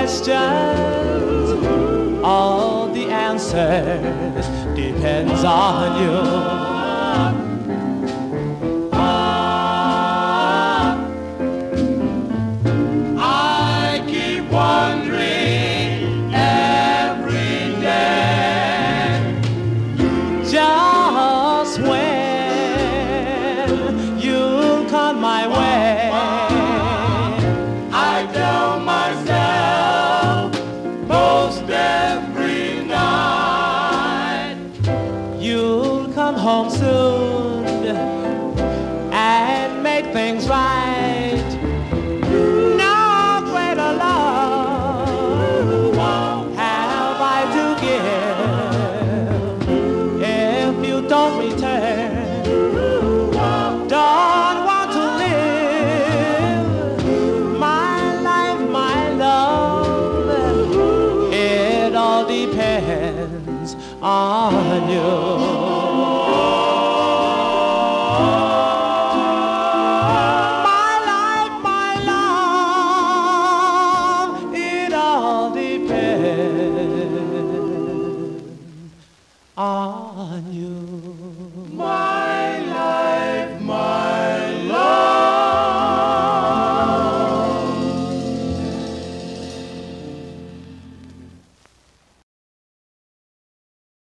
questions, all the answers depends on you. I keep wondering every day just when you'll come my way. I tell myself most every night you'll come home soon and make things right. No greater love have I to give if you don't return. Don't want to live my life, my love. It all depends on you.